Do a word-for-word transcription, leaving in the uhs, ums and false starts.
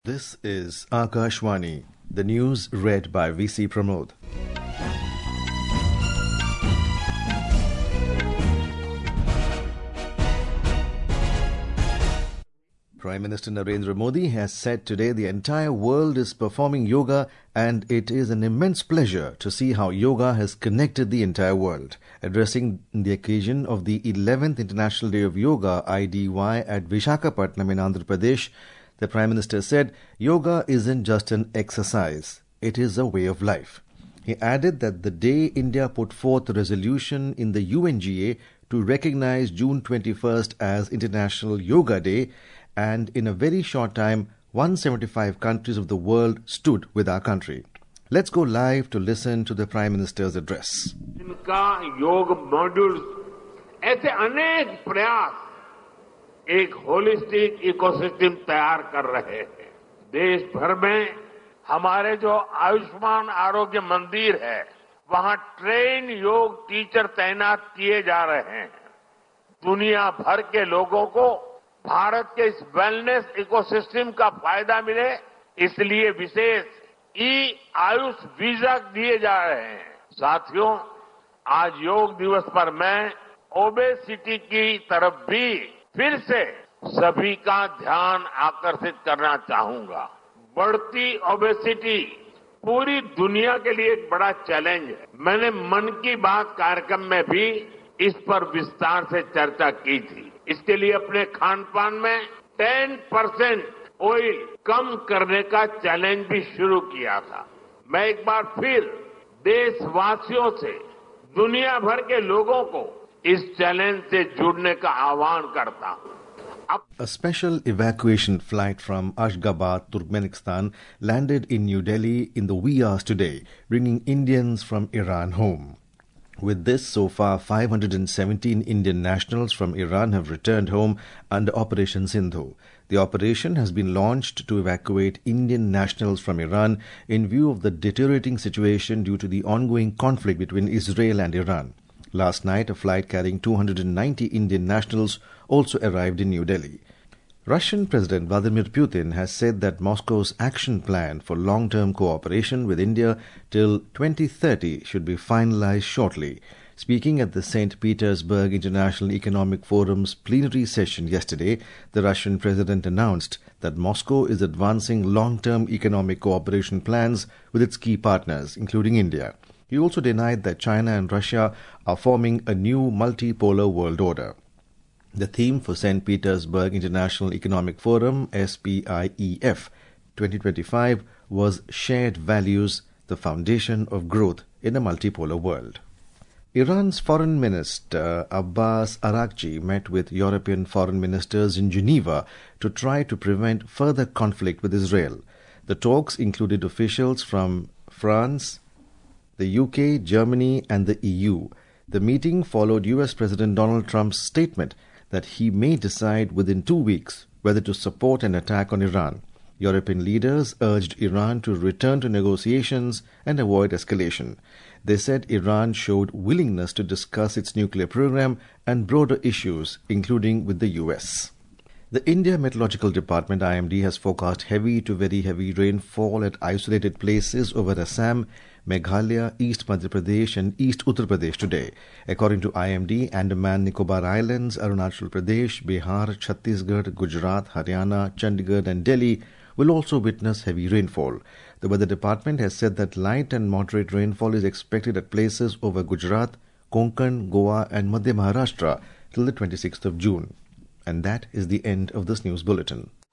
This is Akashvani, the news read by V C Pramod. Prime Minister Narendra Modi has said today the entire world is performing yoga and it is an immense pleasure to see how yoga has connected the entire world. Addressing the occasion of the eleventh International Day of Yoga I D Y at Visakhapatnam in Andhra Pradesh, the Prime Minister said, yoga isn't just an exercise, it is a way of life. He added that the day India put forth a resolution in the U N G A to recognize June twenty-first as International Yoga Day, and in a very short time, one hundred seventy-five countries of the world stood with our country. Let's go live to listen to the Prime Minister's address. इनका योग modules ऐसे अनेक प्रयास एक holistic ecosystem तैयार कर रहे हैं। देश भर में हमारे जो आयुष्मान आरोग्य मंदिर है, वहां ट्रेन योग टीचर तैनात किए जा रहे हैं। दुनिया भर के लोगों को भारत के इस वेलनेस इकोसिस्टम का फायदा मिले, इसलिए विशेष ई आयुष वीजा दिए जा रहे हैं। साथियों, आज योग दिवस पर मैं ओबेसिटी की तरफ भी फिर से सभी का ध्यान आकर्षित करना चाहूंगा। बढ़ती ओबेसिटी पूरी दुनिया के लिए एक बड़ा चैलेंज है। मैंने मन की बात कार्यक्रम में भी इस पर विस्तार से चर्चा की थी। इसके लिए अपने खान पान में दस परसेंट ऑयल कम करने का चैलेंज भी शुरू किया था। मैं एक बार फिर देशवासियों से, दुनिया भर के लोगों को इस चैलेंज से जुड़ने का आह्वान करता हूं। A special evacuation flight from Ashgabat, Turkmenistan, landed in New Delhi in the wee hours today, bringing Indians from Iran home. With this, so far, five hundred seventeen Indian nationals from Iran have returned home under Operation Sindhu. The operation has been launched to evacuate Indian nationals from Iran in view of the deteriorating situation due to the ongoing conflict between Israel and Iran. Last night, a flight carrying two hundred ninety Indian nationals also arrived in New Delhi. Russian President Vladimir Putin has said that Moscow's action plan for long-term cooperation with India till twenty thirty should be finalized shortly. Speaking at the Saint Petersburg International Economic Forum's plenary session yesterday, the Russian president announced that Moscow is advancing long-term economic cooperation plans with its key partners, including India. He also denied that China and Russia are forming a new multipolar world order. The theme for Saint Petersburg International Economic Forum, S P I E F twenty twenty-five, was Shared Values, the Foundation of Growth in a Multipolar World. Iran's Foreign Minister Abbas Araghchi met with European foreign ministers in Geneva to try to prevent further conflict with Israel. The talks included officials from France, the U K, Germany and the E U. The meeting followed U S President Donald Trump's statement that he may decide within two weeks whether to support an attack on Iran. European leaders urged Iran to return to negotiations and avoid escalation. They said Iran showed willingness to discuss its nuclear program and broader issues, including with the U S. The India Meteorological Department I M D has forecast heavy to very heavy rainfall at isolated places over Assam, Meghalaya, East Madhya Pradesh and East Uttar Pradesh today. According to I M D, Andaman Nicobar Islands, Arunachal Pradesh, Bihar, Chhattisgarh, Gujarat, Haryana, Chandigarh and Delhi will also witness heavy rainfall. The Weather Department has said that light and moderate rainfall is expected at places over Gujarat, Konkan, Goa and Madhya Maharashtra till the twenty-sixth of June. And that is the end of this news bulletin.